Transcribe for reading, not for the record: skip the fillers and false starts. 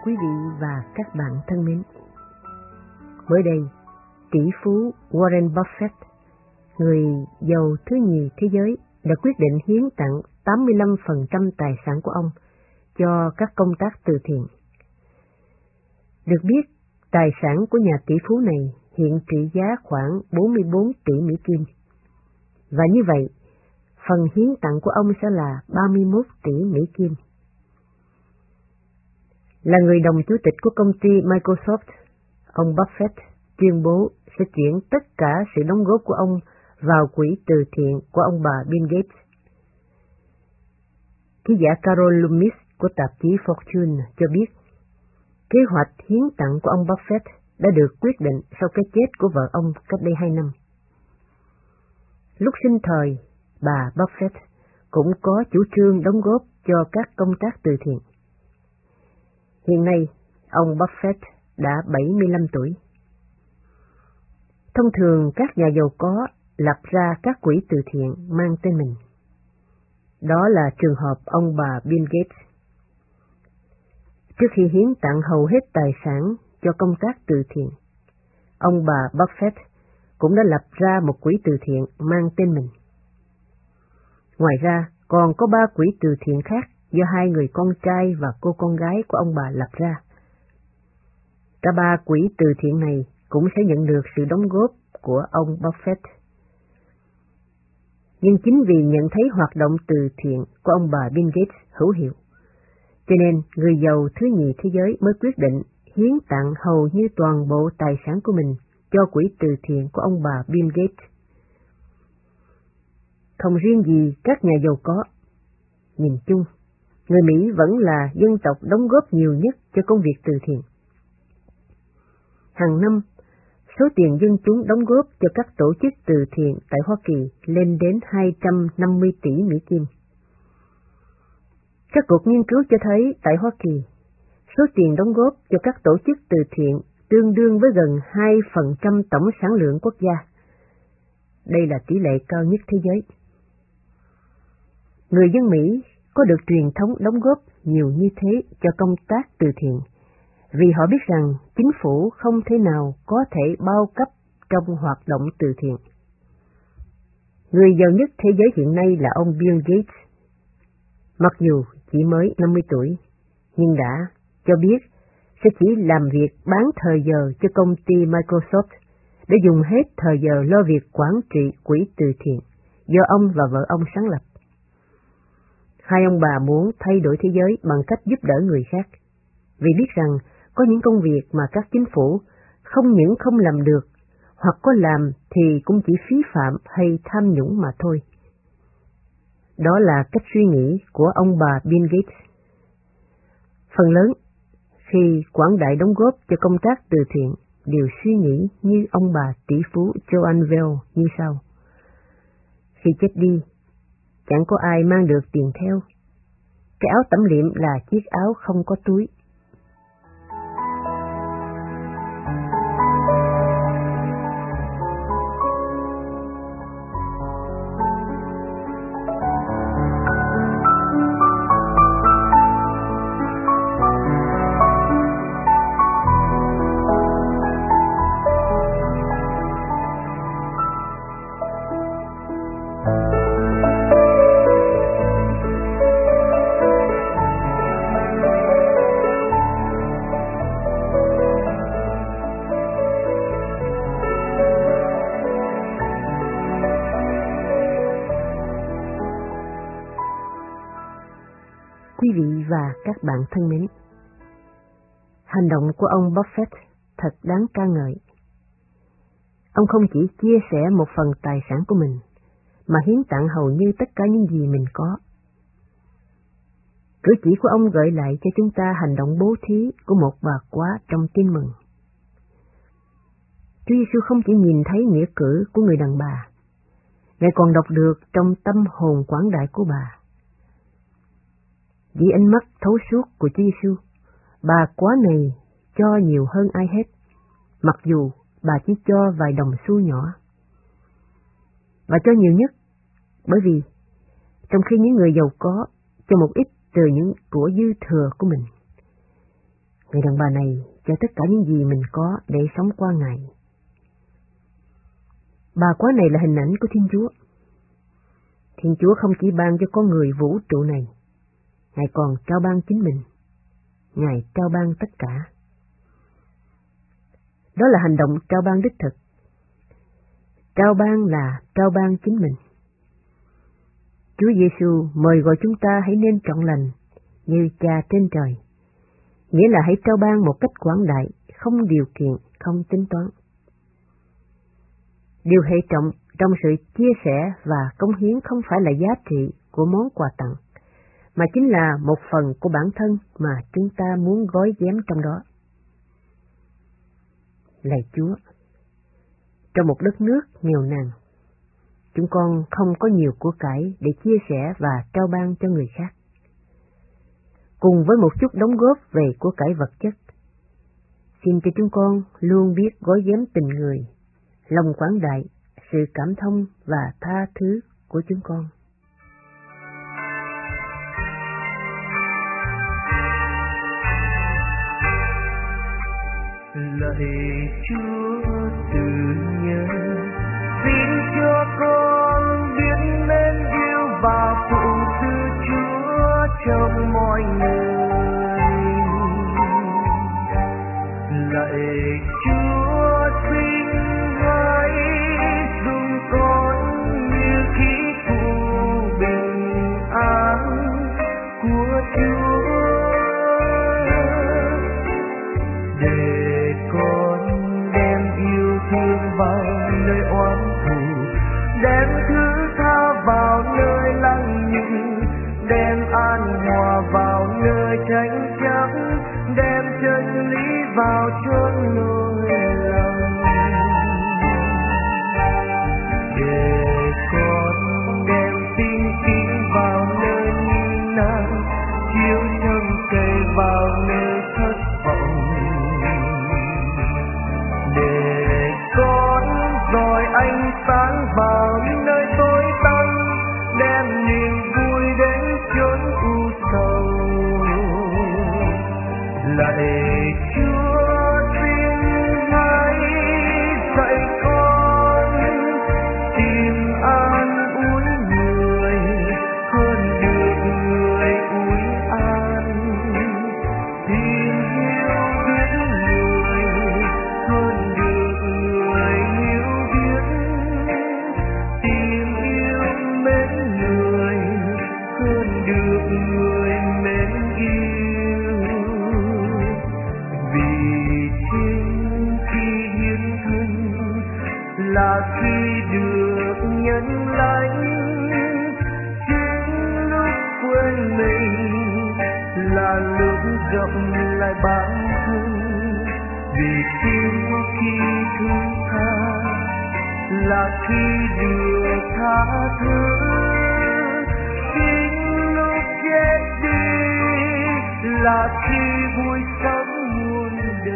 Quý vị và các bạn thân mến, mới đây, tỷ phú Warren Buffett, người giàu thứ nhì thế giới, đã quyết định hiến tặng 85% tài sản của ông cho các công tác từ thiện. Được biết, tài sản của nhà tỷ phú này hiện trị giá khoảng 44 tỷ Mỹ Kim. Và như vậy, phần hiến tặng của ông sẽ là 31 tỷ Mỹ Kim. Là người đồng chủ tịch của công ty Microsoft, ông Buffett tuyên bố sẽ chuyển tất cả sự đóng góp của ông vào quỹ từ thiện của ông bà Bill Gates. Ký giả Carol Loomis của tạp chí Fortune cho biết, kế hoạch hiến tặng của ông Buffett đã được quyết định sau cái chết của vợ ông cách đây 2 năm. Lúc sinh thời, bà Buffett cũng có chủ trương đóng góp cho các công tác từ thiện. Hiện nay, ông Buffett đã 75 tuổi. Thông thường các nhà giàu có lập ra các quỹ từ thiện mang tên mình. Đó là trường hợp ông bà Bill Gates. Trước khi hiến tặng hầu hết tài sản cho công tác từ thiện, ông bà Buffett cũng đã lập ra một quỹ từ thiện mang tên mình. Ngoài ra, còn có 3 quỹ từ thiện khác do 2 người con trai và cô con gái của ông bà lập ra. Cả 3 quỹ từ thiện này cũng sẽ nhận được sự đóng góp của ông Buffett. Nhưng chính vì nhận thấy hoạt động từ thiện của ông bà Bill Gates hữu hiệu, cho nên người giàu thứ nhì thế giới mới quyết định hiến tặng hầu như toàn bộ tài sản của mình cho quỹ từ thiện của ông bà Bill Gates. Không riêng gì các nhà giàu có, nhìn chung, người Mỹ vẫn là dân tộc đóng góp nhiều nhất cho công việc từ thiện. Hàng năm, số tiền dân chúng đóng góp cho các tổ chức từ thiện tại Hoa Kỳ lên đến 250 tỷ Mỹ Kim. Các cuộc nghiên cứu cho thấy tại Hoa Kỳ, số tiền đóng góp cho các tổ chức từ thiện tương đương với gần 2% tổng sản lượng quốc gia. Đây là tỷ lệ cao nhất thế giới. Người dân Mỹ có được truyền thống đóng góp nhiều như thế cho công tác từ thiện, vì họ biết rằng chính phủ không thể nào có thể bao cấp trong hoạt động từ thiện. Người giàu nhất thế giới hiện nay là ông Bill Gates. Mặc dù chỉ mới 50 tuổi, nhưng đã cho biết sẽ chỉ làm việc bán thời giờ cho công ty Microsoft để dùng hết thời giờ lo việc quản trị quỹ từ thiện do ông và vợ ông sáng lập. Hai ông bà muốn thay đổi thế giới bằng cách giúp đỡ người khác, vì biết rằng có những công việc mà các chính phủ không những không làm được, hoặc có làm thì cũng chỉ phí phạm hay tham nhũng mà thôi. Đó là cách suy nghĩ của ông bà Bill Gates. Phần lớn, khi quảng đại đóng góp cho công tác từ thiện, đều suy nghĩ như ông bà tỷ phú Joan Bell như sau. Khi chết đi, chẳng có ai mang được tiền theo. Cái áo tẩm liệm là chiếc áo không có túi. Quý vị và các bạn thân mến, hành động của ông Buffett thật đáng ca ngợi. Ông không chỉ chia sẻ một phần tài sản của mình, mà hiến tặng hầu như tất cả những gì mình có. Cử chỉ của ông gợi lại cho chúng ta hành động bố thí của một bà quá trong Tin Mừng. Chúa Giêsu không chỉ nhìn thấy nghĩa cử của người đàn bà, Ngài còn đọc được trong tâm hồn quảng đại của bà. Vì ánh mắt thấu suốt của Chúa Giêsu, bà quá này cho nhiều hơn ai hết, mặc dù bà chỉ cho vài đồng xu nhỏ. Bà cho nhiều nhất, bởi vì trong khi những người giàu có cho một ít từ những của dư thừa của mình, Người đàn bà này cho tất cả những gì mình có để sống qua ngày. Bà quá này là hình ảnh của Thiên Chúa. Thiên Chúa không chỉ ban cho con người vũ trụ này, Ngài còn trao ban chính mình. Ngài trao ban tất cả. Đó là hành động trao ban đích thực. Trao ban là trao ban chính mình. Chúa Giêsu mời gọi chúng ta hãy nên trọn lành như Cha trên trời, nghĩa là hãy trao ban một cách quảng đại, không điều kiện, không tính toán. Điều hệ trọng trong sự chia sẻ và cống hiến không phải là giá trị của món quà tặng, mà chính là một phần của bản thân mà chúng ta muốn gói ghém trong đó. Lạy Chúa, trong một đất nước nghèo nàn, chúng con không có nhiều của cải để chia sẻ và trao ban cho người khác. Cùng với một chút đóng góp về của cải vật chất, xin cho chúng con luôn biết gói ghém tình người, lòng quảng đại, sự cảm thông và tha thứ của chúng con. Lạy Chúa từ nhân, xin cho con biết nên yêu và phụ sự Chúa trong mọi người. Lạy Chúa xin hãy dùng con như khí cụ bình an của Chúa, để con đem yêu thương vào nơi oán thù, đem thứ tha vào nơi lăng nhục, đem an hòa vào nơi tranh chấp, đem chân lý vào chốn lỗi lầm. Để con đem tin kính vào nơi nghi nan, chiếu trầm cây vào nơi thất vọng. Để con dọi ánh sáng vào nơi tối tăm, đem niềm vui đến chốn u sầu. Lạy Chúa xin hãy dạy con tìm an ủi người hơn được người ủi an, tìm hiểu biết người hơn được người hiểu biết, tìm yêu mến người hơn được người mến yêu. Vì chính khi hiến thân là khi được nhân lãnh, chính lúc quên mình là lúc gặp lại bản thân. Vì chính khi thứ tha là khi được tha thứ, chính lúc chết đi là khi vui sống muôn đời.